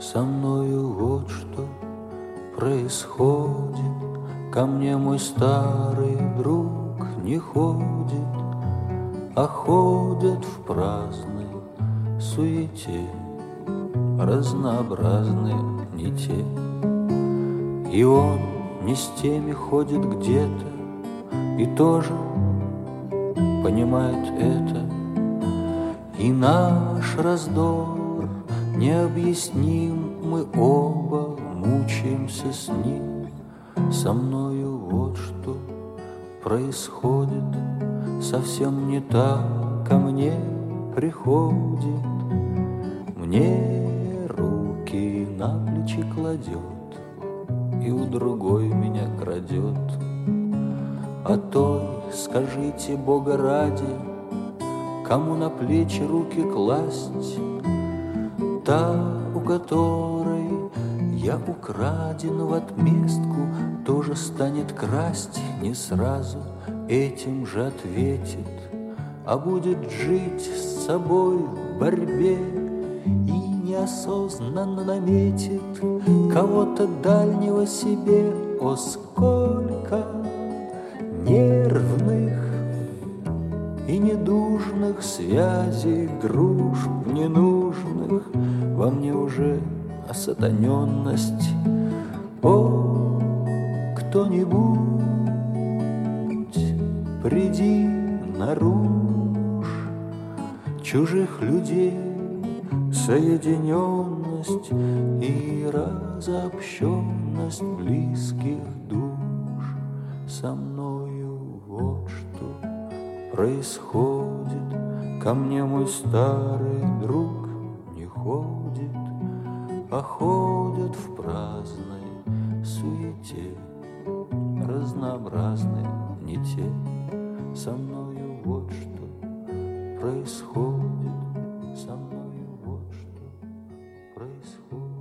Со мною вот что происходит. Ко мне мой старый друг не ходит, а ходят в праздной суете разнообразные не те. И он не с теми ходит где-то и тоже понимает это. И наш раздор необъясним, мы оба мучаемся с ним. Со мною вот что происходит, совсем не так ко мне приходит. Мне руки на плечи кладет и у другой меня крадет. А той, скажите Бога ради, кому на плечи руки класть? Та, у которой я украден в отместку, тоже станет красть не сразу, этим же ответит, а будет жить с собой в борьбе и неосознанно наметит кого-то дальнего себе. О, сколько нервных и недужных связей, дружб ненужных, во мне уже осатаненность. О, кто-нибудь, приди наружь, чужих людей соединенность и разобщенность близких душ. Со мною вот что происходит. Ко мне мой старый друг не ходит, а ходят в праздной суете разнообразные не те. Со мною вот что происходит, со мною вот что происходит.